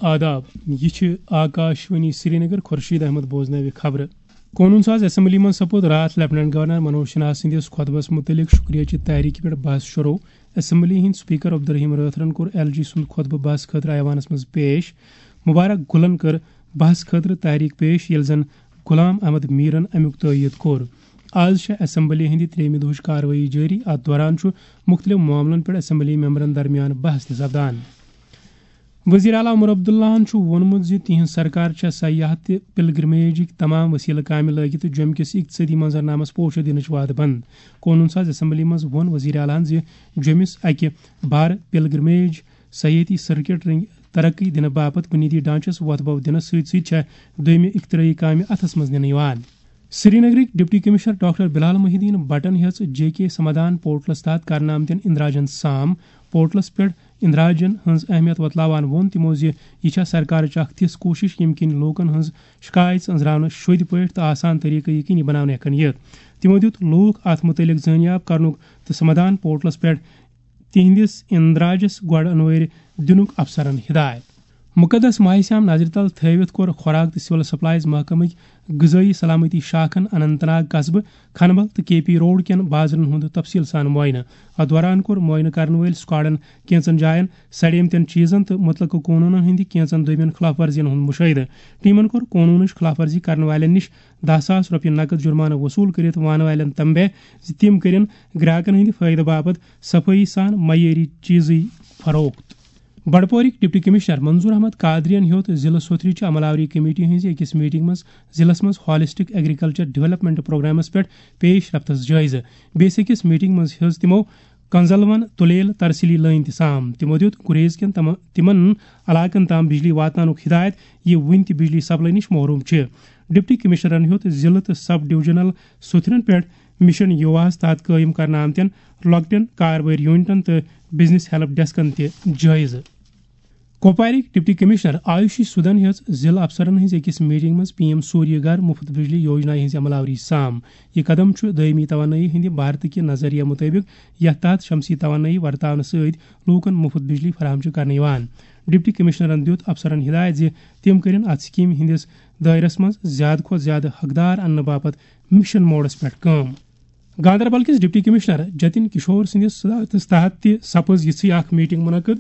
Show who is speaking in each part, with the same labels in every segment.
Speaker 1: آداب یہ آکاشوانی سری نگر خورشید احمد بوزنوی خبر قونون ساز اسمبلی من سپود رات لیفٹنٹ گورنر منوج سنہا سندس خطبس متعلق شکریہ چہ تحریک پہ بحث شروع اسمبلی ہند سپیکر عبدالرحیم رٲتھرن کور ایل جی سند خطبہ بحث خاطر ایوانس مز پیش مبارک گلن کر بحث خاطر تحریک پیش یل زن غلام احمد میرن امیک تائید کور آز اسمبلی ہند تریمہ دہچ کاروٲیی جاری ات دوران مختلف معاملن پہ اسمبلی ممبرن درمیان بحث سپدان وزیر اعلیٰ عمر عبداللہ وونمت تہذ سرکار سیاحت پلگرمیجک تمام وسیلہ کامہ لگت جوم کس اقتصادی منظرنامس پوش دنچ وعدہ بند قونون ساز اسمبلی مز وون وزیر اعلیٰ جومس اکہ بھارت پلگرمیج سیاحتی سرکٹ ترقی دن باپت بنیادی ڈھانچس وتھ بو دنس دویمہ اختراعی کامہ اتھس مز نوان سری نگرک deputy commissioner doctor Bilal Mohi Uddin بٹن ہیژ جے کے سمادھان پورٹلس تحت کرنہ آمتین اندراجن سام پورٹلس پہ اندراجن ہز اہمیت وتلاوان وون تمو یہ سرکار اخ تس کوشش یم کن لوکن ہز شکایت انزراؤن شد پہ تو آسان طریقہ یقینی بنانے ہیکن یت تمو دیت لوک ات متعلق زانیاب کرنک تو سمادھان پورٹلس پہ تہندس اندراجس گوڑ انویر دنک افسرن ہدایت مقدس ماہ سیام نظر تل تھوت کور خوراک تو سول سپلائز محکمک غذائی سلامتی شاخن اننت ناگ قصبہ کھنبل تو کے پی روڈ کین بازرن ہند تفصیل سان معائنہ ات دوران کور معائنہ کرن ول سکواڈن کینچن جائن سڑیمتین چیزن تو مطلق قونون ہند کینچن دویمین خلاف ورزین ہند مشاہدہ ٹیمن کور قونونچ خلاف ورزی کرن والن نش 10,000 رۄپیہِ نقد جرمانہ وصول کرت وان والن تنبیہ تم کرن گراہکن ہند فائدہ باپت صفائی سان معیاری چیزی فروخت بڑپورک ڈپٹی کمشنر منظور احمد قادرین ہیوت ضلع سوتھرچ عملاوری کمیٹی ہز اکس میٹنگ مز ضلع مز ہالسٹک ایگریکلچر ڈیولپمنٹ پروگرامس پہ پیش رفتس جائزہ بیس اکس میٹنگ مز ہز تمو کنزلون تلیل ترسیلی لائن تام تمو دیت گریز کن تمن علاقن تام بجلی واتنانک ہدایت یہ ون تہ بجلی سپلائی نش محروم ڈپٹی کمشنرن ہیوت ضلع تو سب ڈویژنل سوتھرن پہ مشن یواہس تحت قائم کرنا آمتین لۄکٹین کارباری یونٹن تو بزنس ہیلپ ڈیسکن تہ جائزہ کپوارک ڈپٹی کمشنر آیوشی سودن ہز ضلع افسرن ہز اکس میٹنگ مز پی ایم سوریہ گھر مفت بجلی یوجنا ہز عملاوری سام یہ قدم دائمی توانائی ہند بھارت کہ نظریہ مطابق یتھ تحت شمسی توانائی ورتاؤن ست لوکن مفت بجلی فراہم کرنے ڈپٹی کمشنرن دیت افسرن ہدایت تم کرن ات سکیم ہندس دائرس مز زیادہ کھت زیادہ حقدار انہ باپت مشن موڈس پہ کام گاندربل کس ڈپٹی کمشنر جتن کشور سندس صدارتس تحت تہ سپز یژھی اخ میٹنگ منعقد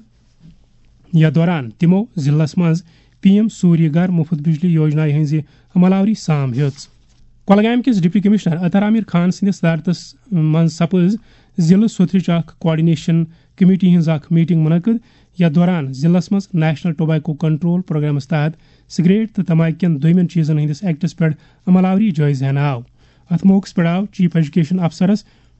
Speaker 1: یا دوران تمو ضلع مز پی ایم سوریہ گھر مفت بجلی یوجنا ہز عملاوری سام ہیچ کولگام کس ڈپٹی کمشنر اطہر عامر خان سندس صدارتس من سپز ضلع سوتھرچ اخ کوآرڈینیشن کمیٹی ہز اخ میٹنگ منعقد یا دوران ضلع مز نیشنل ٹوبیکو کنٹرول پروگرامس تحت سگریٹ تو تماک کین دویمین چیزن ہندس ایکٹس پہ عملاوری جائزہ ہینہ آو ات موقع پہ آو چیف ایجوکیشن افسرس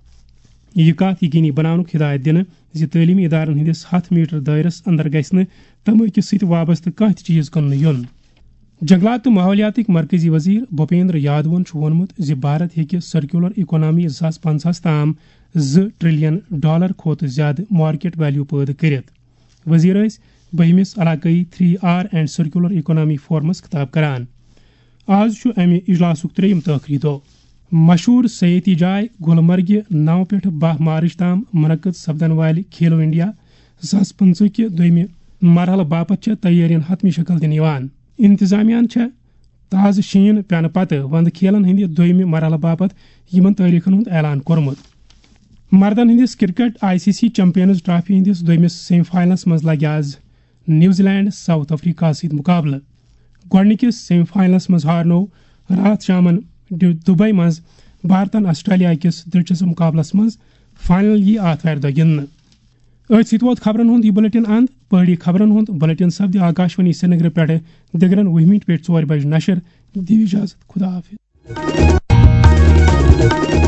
Speaker 1: یہ کت یقینی بناونک ہدایت دن تعلیمی ادارن ہندس 100 میٹر دائرس اندر گھن تماکس ست وابستہ کانٛہہ تہ چیز کٕننہٕ یُن جنگلات تو ماحولیاتک مرکزی وزیر بھوپیندر یادون وونمت بھارت ہیکہ سرکولر اکانامی 2050 تام $2 ٹریلین کھوت زیادہ مارکیٹ ویلیو پید کرت وزیر بہمس علاقائی 3R اینڈ سرکولر اکانامی فورمس خطاب کران آز امہ اجلاسک 3یم تٲخری دۄہ مشہور سیاحتی جائے گلمرگہ 9 پٮ۪ٹھ 10 مارچ تام منعقد سپدن والہ کھیلو انڈیا 2025 کہ دویمہ مرحلہ باپت تیارین حتمی شکل دن انتظامیہ تازہ شین پینہ پتہ وند کھیلن ہند دویمہ مرحلہ باپت یمن تاریخن ہند اعلان کورمت مردن ہندس کرکٹ ICC چیمپئنز ٹرافی ہندس دویمس سیمی فائنلس مز لگہ آز نیوزی لینڈ ساؤتھ افریقہ ست مقابلہ گۄڈنِکِس سیمی فائنلس مز ہارنو رات شامن دبئی مز بھارتن آسٹریلیا کس دلچسپ مقابلس مز فائنل یہ آتھوار دہ گندنہ ست ووت خبرن ہند یہ بلٹن اند پہاڑی خبرن ہند بلٹن سپد آکاشوانی سری نگر پہ دگرن 20 پہ 4 بج نشر دی اجازت خدا حافظ